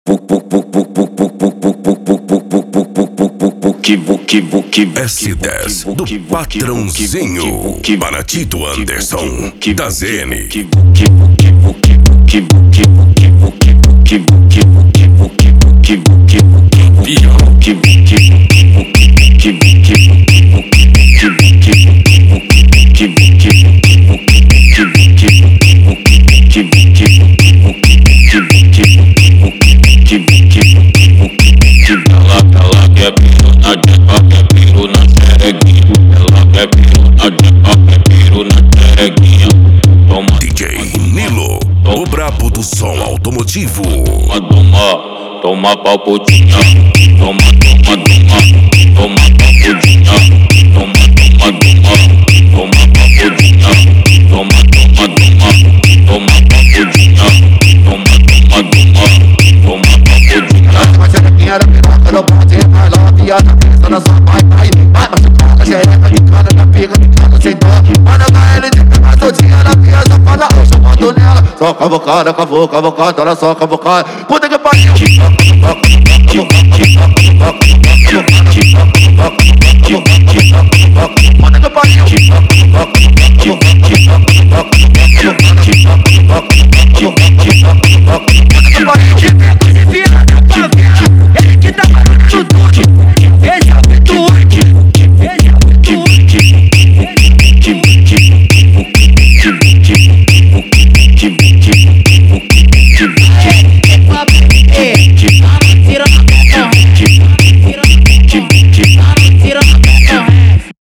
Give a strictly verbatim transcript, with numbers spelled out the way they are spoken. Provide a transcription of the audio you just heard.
S dez do patrãozinho Banatito Anderson da Z N. D J Nilo, o brabo do som automotivo. Toma, toma, toma palputinha. Toma, toma, toma, toma palputinha. Toma, toma, toma, toma palputinha. Toma, toma, toma, toma palputinha. Toma, toma, toma, toma palputinha. Mas é que era piroca, não pode mais lá. Viada, pensa na sua pai, pai. Vai, mas tu fala, xereca de cara, na pica de cara, sem dó. Manda pra ele de pegar todinha na pia, safada. Eu sou mando nela, só cavocada, cavou, cavocada, olha só cavocada. Puta que pariu. Puta que pariu.